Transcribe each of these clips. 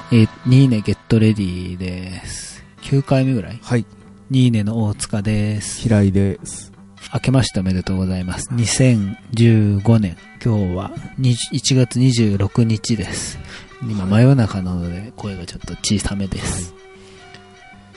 ニーネゲットレディです。9回目ぐらい。 はい。 ニーネの大塚です。 平井です。 明けましておめでとうございます。2015年。今日は1月26日です。今真夜中なので声がちょっと小さめです。はい、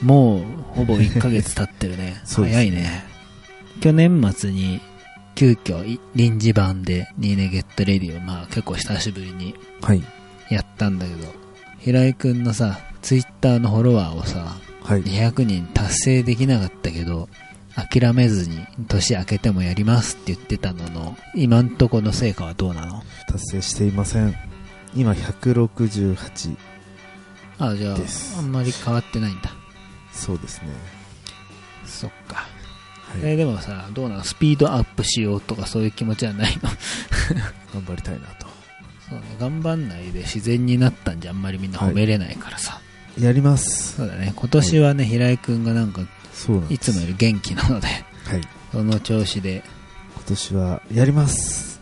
もうほぼ1ヶ月経ってるね。早いね。去年末に急遽臨時版でニーネゲットレディを結構久しぶりにやったんだけど、平井くんのさ、ツイッターのフォロワーをさ、200人達成できなかったけど、諦めずに年明けてもやりますって言ってたのの、今んとこの成果はどうなの？ 達成していません。今168。 あ、じゃああんまり変わってないんだ。 そうですね。 そっか。でもさ、どうなの？スピードアップしようとかそういう気持ちはないの？ 頑張りたいなと。 そうね、頑張んないで自然になったんじゃあんまりみんな褒めれないからさ。 やります。 そうだね。今年はね、平井くんがなんかいつもより元気なので、その調子で今年はやります。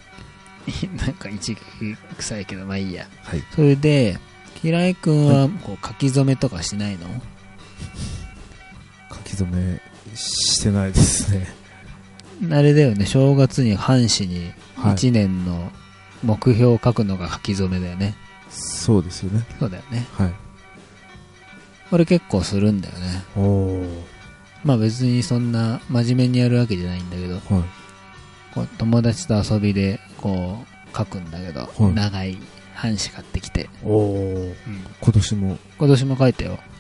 なんか一撃臭いけどまあいいや。それで平井くんはこう書き初めとかしないの？ 書き初めしてないですね。 あれだよね、正月に半紙に1年の目標を書くのが書き初めだよね。 そうですよね。 そうだよね。 はい。 俺結構するんだよね。まあ別にそんな真面目にやるわけじゃないんだけど、こう友達と遊びでこう書くんだけど、長い半紙買ってきて。 今年も書いたよ。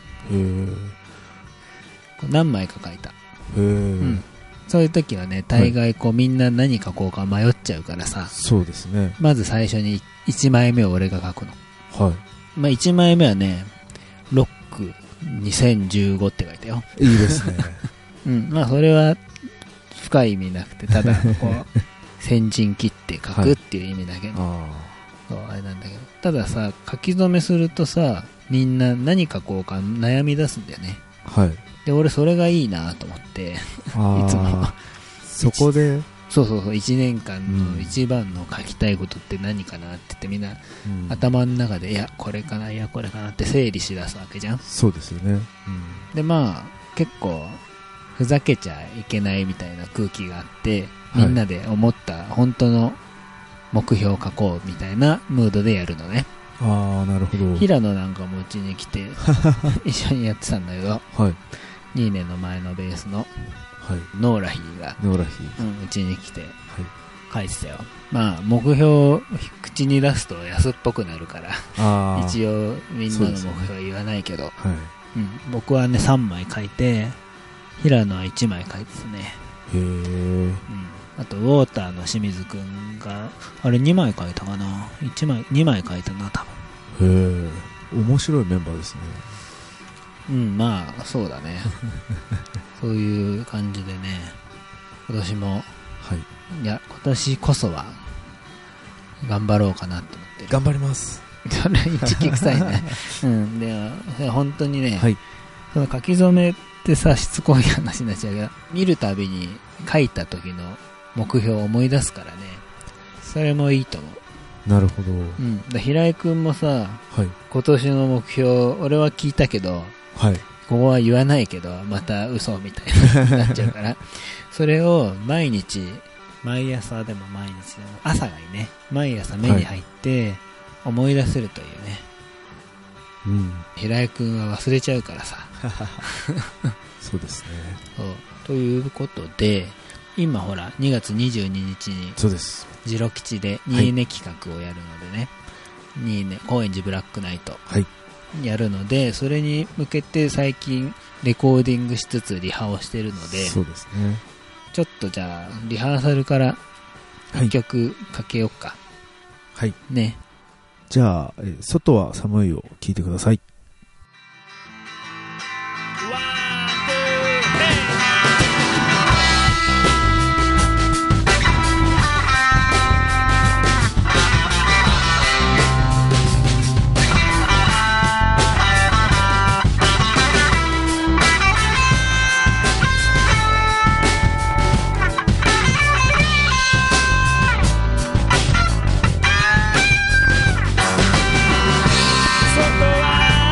何枚か書いた。そういう時はね、大概こうみんな何書こうか迷っちゃうからさ。 そうですね。 まず最初に1枚目を俺が書くの。まあ1枚目はね、ロック2015って書いたよ。 いいですね。 まあそれは深い意味なくて、ただこう先陣切って書くっていう意味だけど、そうあれなんだけど、たださ、書き初めするとさ、みんな何書こうか悩み出すんだよね。で俺それがいいなと思っていつもそこでそう1年間の一番の書きたいことって何かなって言ってみんな、頭の中でいやこれかないやこれかなって整理しだすわけじゃん。 そうですよね。 でまあ結構ふざけちゃいけないみたいな空気があって、みんなで思った本当の目標を書こうみたいなムードでやるのね。 なるほど。 平野なんかもうちに来て一緒にやってたんだけど、2年の前のベースのノーラヒーがうちに来て書いてたよ。まあ目標を口に出すと安っぽくなるから一応みんなの目標は言わないけど、僕はね3枚書いて、平野は1枚書いてたね。あとウォーターの清水くんがあれ2枚書いたかな、2枚書いたな多分。 面白いメンバーですね。 まあそうだね。そういう感じでね、今年も、いや今年こそは頑張ろうかなと思ってる。 頑張ります。 それ一気臭いね。で本当にね、その書き初めってさ、しつこい話になっちゃうけど、見るたびに書いた時の目標を思い出すからね、それもいいと思う。 なるほど。 で平井くんもさ、今年の目標俺は聞いたけど、ここは言わないけどまた嘘みたいになっちゃうからそれを毎朝でも朝がいいね、毎朝目に入って思い出せるというね。平井くんは忘れちゃうからさそうですね。 ということで今ほら2月22日にジロ吉でニーネ企画をやるのでね、ニーネ高円寺ブラックナイトやるので、それに向けて最近レコーディングしつつリハをしてるので、 そうですね。 ちょっとじゃあリハーサルから1曲かけようか。ね。 じゃあ、外は寒いを聴いてください。外は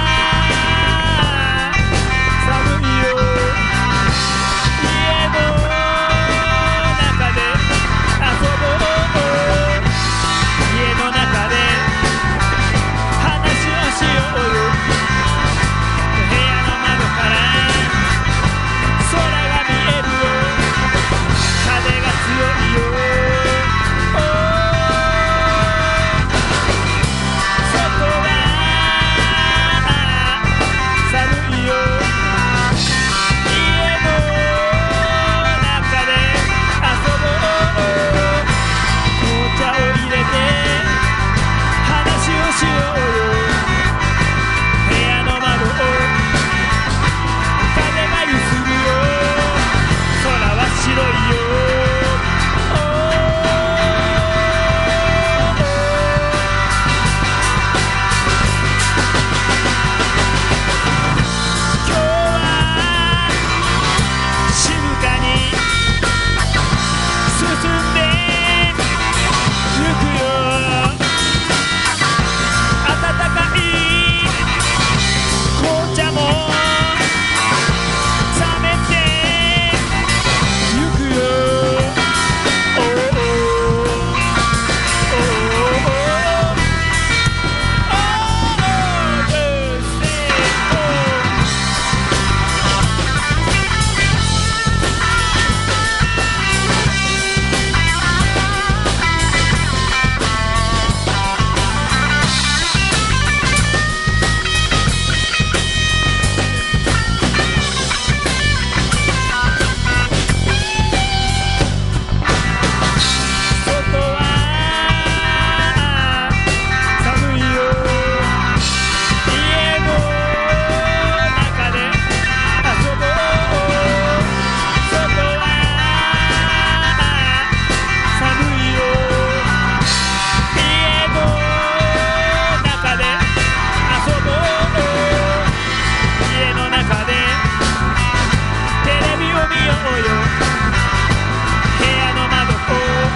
ようよ部屋の窓を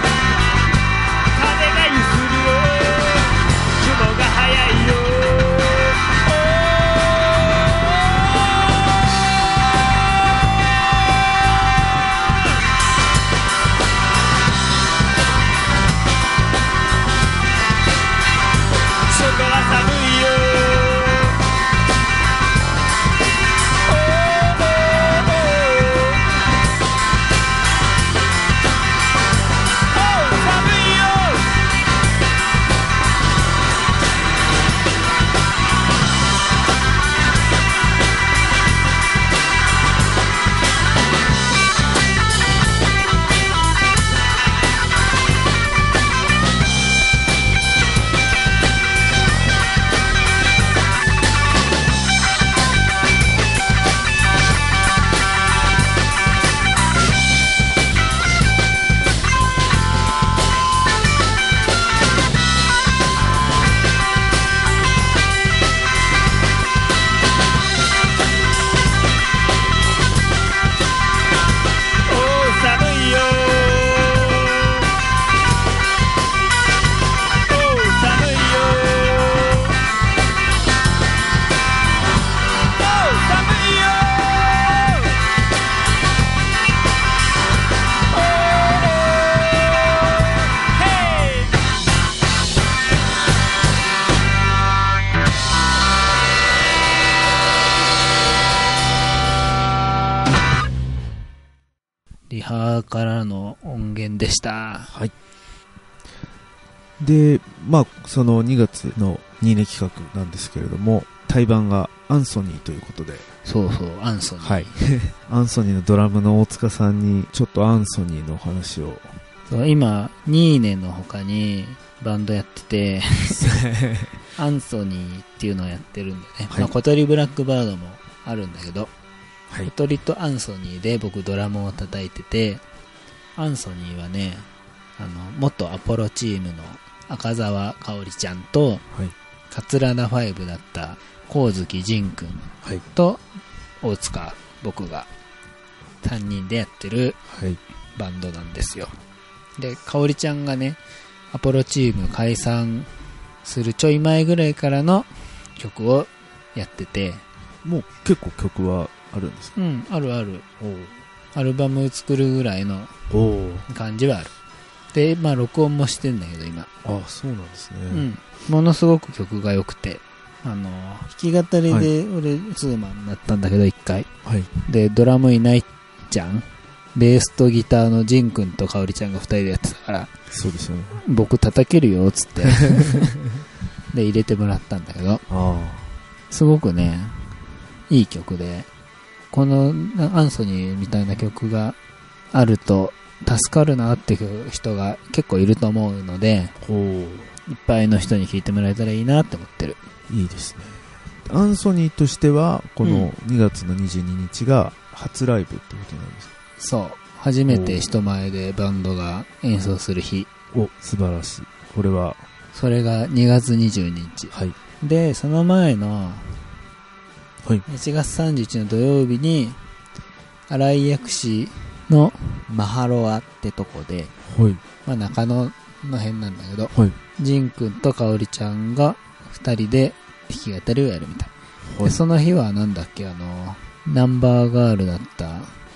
風がゆするよ雲が速いよ外は寒いよリハからの音源でした。 はい。で、まあ、その2月の2年企画なんですけれども、対バンがアンソニーということで。 そうそう、アンソニー。 はい。アンソニーのドラムの大塚さんに、ちょっとアンソニーの話を。 そう今、2年の他にバンドやってて、アンソニーっていうのをやってるんでね。 はい、 まあ、小鳥ブラックバードもあるんだけど、 はい、 小鳥とアンソニーで僕ドラムを叩いてて、アンソニーはね、元アポロチームの赤澤香織ちゃんと、はい、桂田5だった光月仁くんと大塚僕が3人でやってるバンドなんですよ。で、香織ちゃんがね、アポロチーム解散するちょい前ぐらいからの曲をやってて、 もう結構曲はあるんですか？ うん、あるある。アルバム作るぐらいの感じはある。で、まあ録音もしてんだけど今。 ああ、そうなんですね。 うん。ものすごく曲が良くて、弾き語りで俺ツーマンになったんだけど一回。はい。で、ドラムいないじゃん。ベースとギターのジンくんと香織ちゃんが2人でやってたから。 そうですよね。 僕叩けるよっつって。で、入れてもらったんだけど。すごくね、いい曲で、このアンソニーみたいな曲があると助かるなっていう人が結構いると思うので、いっぱいの人に聴いてもらえたらいいなって思ってる。 いいですね。アンソニーとしてはこの2月の22日が初ライブってことなんですか？ そう、初めて人前でバンドが演奏する日。 素晴らしい。これはそれが2月22日、はい、でその前の1月31日の土曜日に新井薬師のマハロアってとこで、はい、まあ、中野の辺なんだけど、はい、ジンくんと香織ちゃんが2人で弾き語りをやるみたい、はい、でその日はなんだっけ、ナンバーガールだった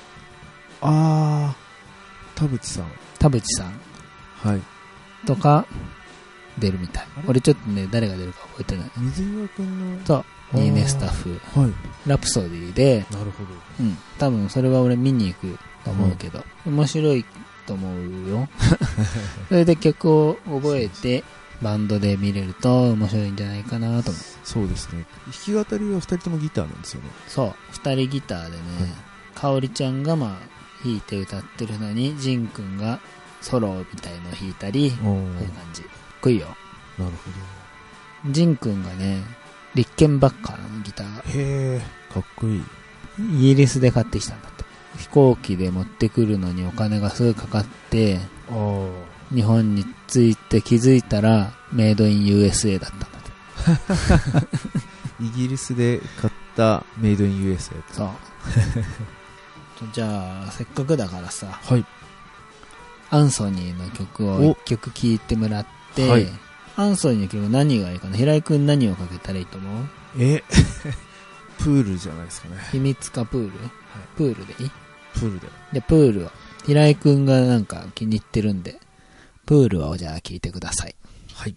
田淵さんはいとか出るみたい。俺ちょっとね誰が出るか覚えてない。 水岩くんのそういいねスタッフ、はい、ラプソディで、 なるほど、 うん、多分それは俺見に行くと思うけど、面白いと思うよ。それで曲を覚えてバンドで見れると面白いんじゃないかなと思う。 そうですね。弾き語りは2人ともギターなんですよね。 そう2人ギターでね、香織ちゃんがまあ弾いて歌ってるのにジンくんがソロみたいのを弾いたり、そういう感じ。かっこいいよ。 なるほど。ジンくんがねリッケンバッカーのギターが、 へー、かっこいい。 イギリスで買ってきたんだって。飛行機で持ってくるのにお金がすぐかかって、日本に着いて気づいたらメイドイン USA だったんだって。 イギリスで買ったメイドイン USA。 そう。 じゃあ、せっかくだからさ、 はい。 アンソニーの曲を一曲聴いてもらって、 はいアンソニーの曲何がいいかな？平井くん何をかけたらいいと思う？ プールじゃないですかね。 秘密かプール？プールでいい？ プールで。 で、プールを。平井くんがなんか気に入ってるんで、プールをじゃあ聴いてください。 はい。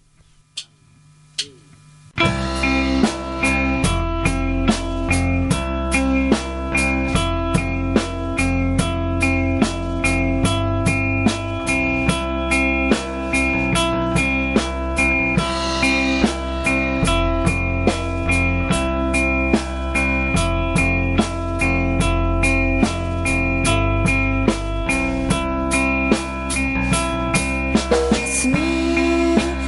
「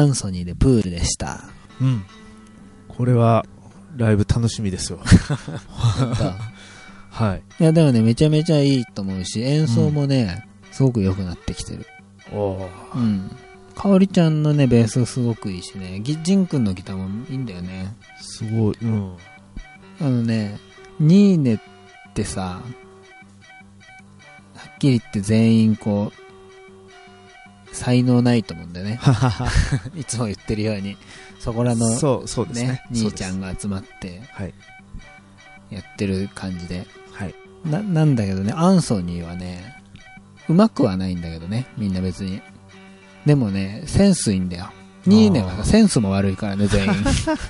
アンソニーでプールでした。 うん。これは、ライブ楽しみですよ。はい。 いや、でもね、めちゃめちゃいいと思うし、演奏もね、すごく良くなってきてる。うん。かおりちゃんのね、ベースすごくいいしね、ジンくんのギターもいいんだよね。 すごい。うん。 ニーネってさ、はっきり言って全員こう、才能ないと思うんだよね。いつも言ってるように、そこらの、 そうですね。 兄ちゃんが集まって、やってる感じで。 はい。 なんだけどね、アンソニーはね、うまくはないんだけどね、みんな別に。でもね、センスいいんだよ。ニーネはさ、センスも悪いからね、全員。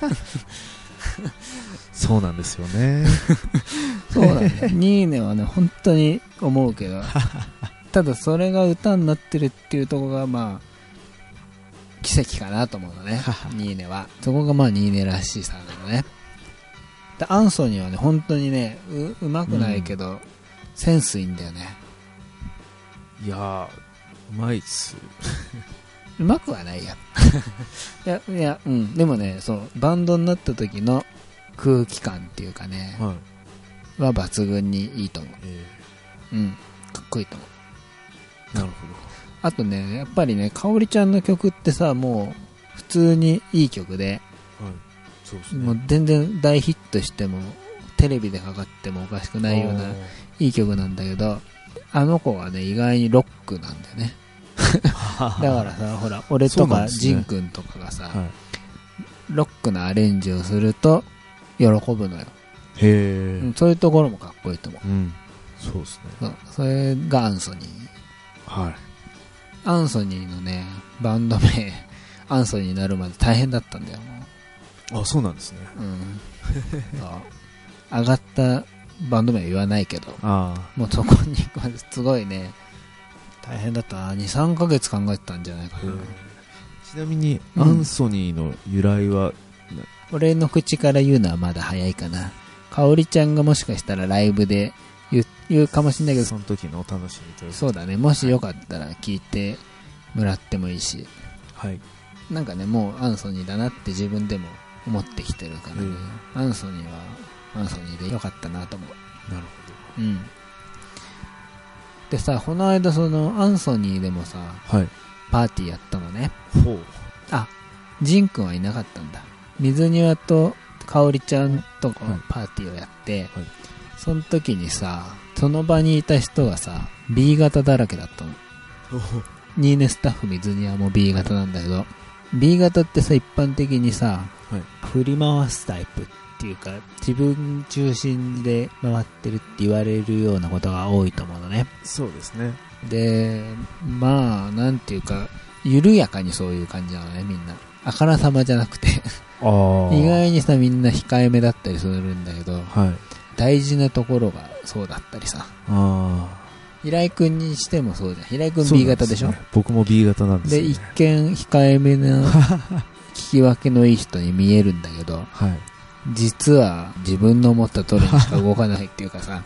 そうなんですよね。 そうなんだよ。ニーネはね、本当に思うけど、ただそれが歌になってるっていうところが、まあ、奇跡かなと思うのね、ニーネは。そこがまあ、ニーネらしさなのね。でアンソニーはね、本当にね、うまくないけど、センスいいんだよね。 いやー、うまいっす。 うまくはないや。いや、うん。でもね、そう、バンドになった時の空気感っていうかね、は抜群にいいと思う。うん。かっこいいと思う。 なるほど。 あとね、やっぱりね、かおりちゃんの曲ってさ、もう、普通にいい曲で、 そうですね、 もう全然大ヒットしても、テレビでかかってもおかしくないような、いい曲なんだけど、あの子はね、意外にロックなんだよね。だからさ、ほら、俺とかジンくんとかがさ、ロックなアレンジをすると、喜ぶのよ。 へー。 そういうところもかっこいいと思う。 うん。そうですね。 それがアンソニー。はい。アンソニーのね、バンド名、アンソニーになるまで大変だったんだよ、もう。 あ、そうなんですね。 うん。上がったバンド名は言わないけど、もうそこに、すごいね、大変だったな。2、3ヶ月考えてたんじゃないかな。 ちなみに、アンソニーの由来は、 俺の口から言うのはまだ早いかな。かおりちゃんがもしかしたらライブで言うかもしれないけど、 その時のお楽しみというそうだね。もしよかったら聞いてもらってもいいし。はい。なんかね、もうアンソニーだなって自分でも思ってきてるからね。アンソニーはアンソニーでよかったなと思う。なるほど。うん。でさ、この間そのアンソニーでもさ、パーティーやったのね。あ、ジンくんはいなかったんだ。水庭とかおりちゃんとパーティーをやって、その時にさ、その場にいた人がさ、B 型だらけだったの。ニーネスタッフ水庭も B 型なんだけど、B 型ってさ、一般的にさ、振り回すタイプっていうか、自分中心で回ってるって言われるようなことが多いと思うのね。 そうですね。 で、まあ、なんていうか、緩やかにそういう感じなのね、みんな。あからさまじゃなくて意外にさ、みんな控えめだったりするんだけど、大事なところがそうだったりさ。平井くんにしてもそうじゃん。平井くん B 型でしょ。 僕も B 型なんですよ、 で、一見控えめな聞き分けのいい人に見えるんだけど、実は自分の思った通りにしか動かないっていうかさ、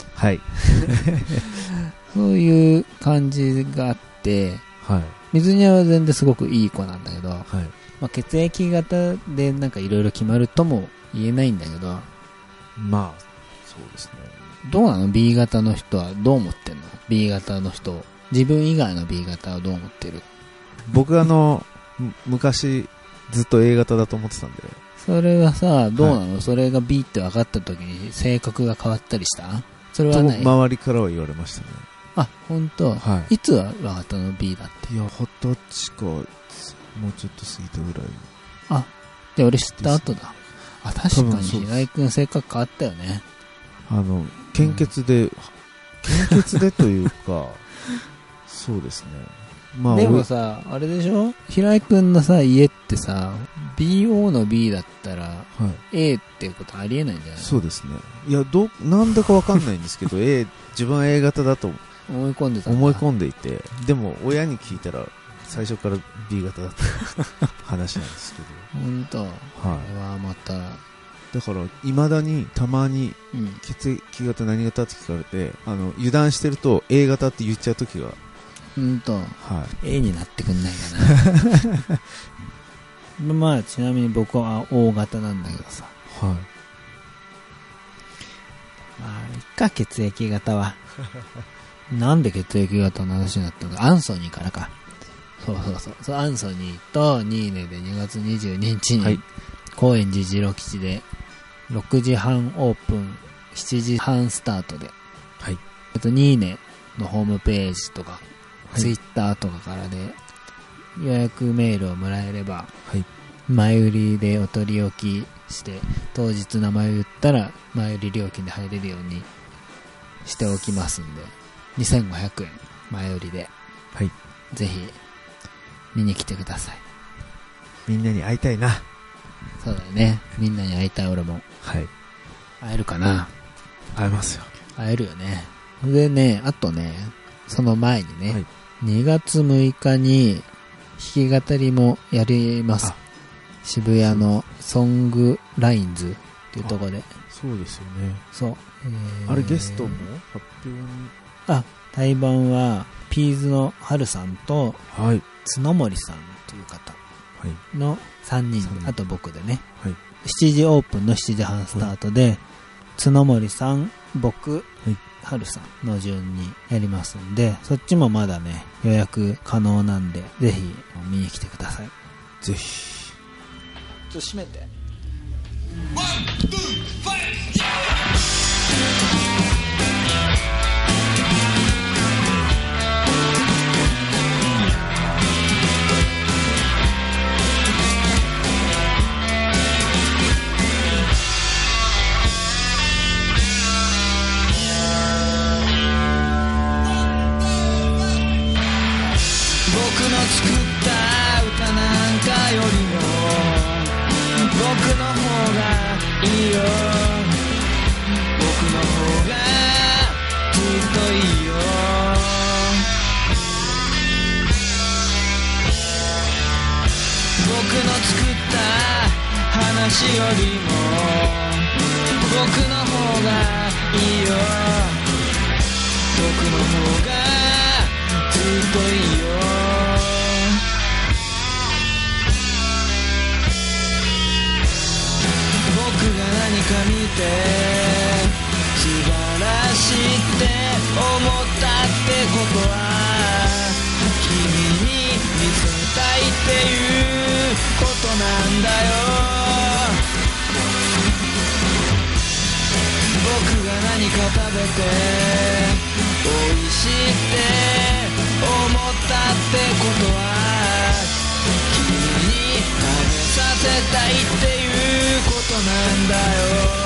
そういう感じがあって、水庭は全然すごくいい子なんだけど、まあ、血液型でなんかいろいろ決まるとも言えないんだけど、 まあそうですね。 どうなの B 型の人はどう思ってんの B 型の人、自分以外の B 型はどう思ってる？ 僕昔ずっと A 型だと思ってたんで。 それはさ、どうなの、それが B って分かった時に性格が変わったりした？それはない？ 周りからは言われましたね。 あ、本当。いつは分かったの B だって。 いや、20歳かもうちょっと過ぎたぐらい。 あ、で俺知った後だ。あ、確かに平井くん性格変わったよね。 献血でというかそうですね。まあでもさ、あれでしょ、平井くんのさ、家ってさ、BO の B だったら、A っていうことありえないんじゃない？ そうですね。いや、なんだかわかんないんですけど自分は A 型だと思い込んでた。 思い込んでいて、でも親に聞いたら最初から B 型だった話なんですけど。 本当。これはまた。 だから未だにたまに血液型何型って聞かれて、油断してると A 型って言っちゃう時が。 A になってくんないかな。 まあちなみに僕は大型なんだけどさ、 はい。 まあいっか、血液型はなんで血液型の話になったの？アンソニーからか。そうアンソニーとニーネで2月22日に、高円寺次郎基地で6時半オープン、7時半スタートで、 はい。 ニーネのホームページとか、ツイッターとかからで予約メールをもらえれば、 はい。 前売りでお取り置きして、当日名前を言ったら前売り料金で入れるようにしておきますんで、2500円前売りで、 はい。 ぜひ見に来てください。 みんなに会いたいな。 そうだよね。みんなに会いたい。俺もはい。 会えるかな。 会えますよ。 会えるよね。でね、あとね、その前にね、 はい、 2月6日に弾き語りもやります。渋谷のソングラインズっていうところで。 そうですよね。 そう。 あれゲストも発表に。 対バンはピーズのハルさんと、 はい。 角森さんという方の3人、あと僕でね、 はい、 7時オープンの7時半スタートで、角森さん、僕、 はい、 ハルさんの順にやりますんで、そっちもまだね、予約可能なんで、ぜひ見に来てください。 ぜひ。 ちょっと閉めて。 僕の作った歌なんかよりも僕の方がいいよ、僕の方がずっといいよ、僕の作った話よりも僕の方がいいよ、僕の方がずっといいよ、僕が何か見て素晴らしいって思ったってことは君に見せたいっていうことなんだよ、僕が何か食べて美味しいって思ったってことは君に食べさせたいっていうことなんだよ、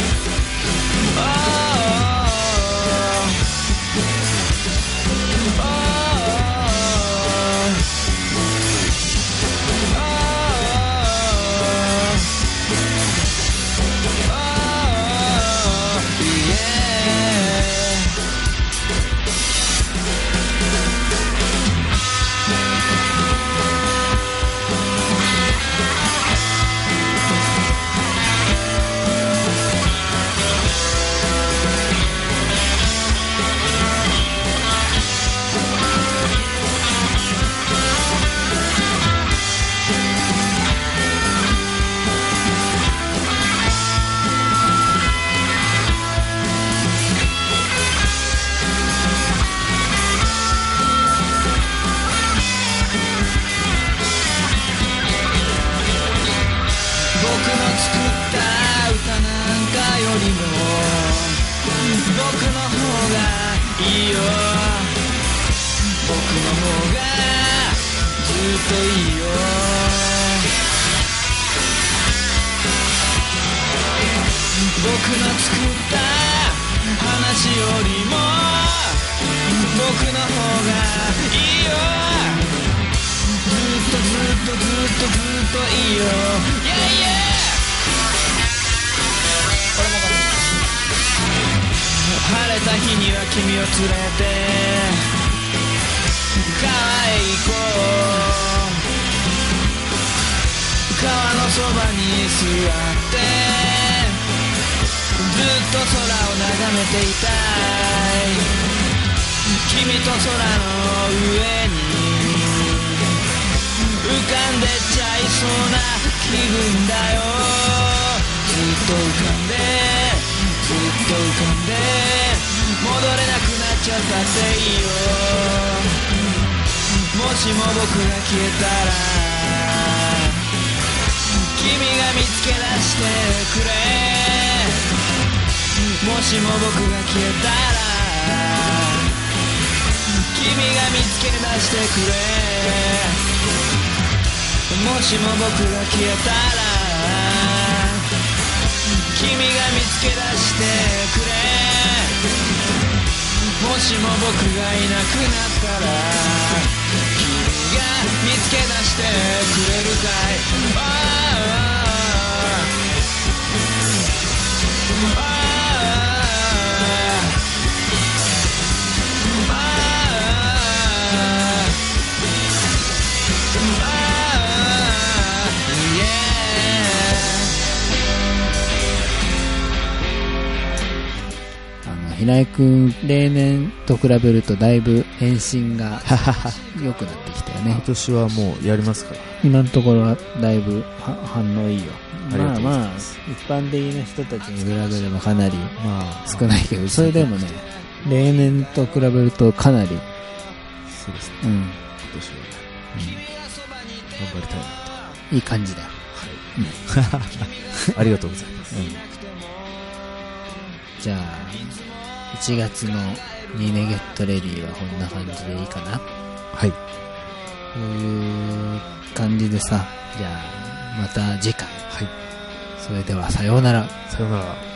僕の作った話よりも僕の方がいいよ、ずっとずっとずっとずっといいよ、yeah, yeah! 晴れた日には君を連れて川へ行こう、川のそばに座ってずっと空を眺めていたい、君と空の上に浮かんでちゃいそそうな気分だよ。ずっと浮かんでずっと浮かんで戻れなくなっちゃったっていいよ。もしも僕が消えたら君が見つけ出してくれ。もしも僕が消えたら君が見つけ出してくれ。もしも僕が消えたら君が見つけ出してくれ。もしも僕がいなくなったら君が見つけ出してくれるかい。 平井くん、例年と比べるとだいぶ返信が良くなってきたよね。 今年はもうやりますから。 今のところはだいぶ反応いいよ。 ありがとうございまあます一般的な人たちに比べればかなりまあ、 少ないけど、それでもね、例年と比べるとかなり、 そうですね。 うん、 今年は、頑張りたいなと。 いい感じだよ。 ありがとうございます。 じゃあ、1月のニネゲットレディはこんな感じでいいかな。 はい。 こういう感じでさ、じゃあ、また次回。 はい。 それではさようなら。 さようなら。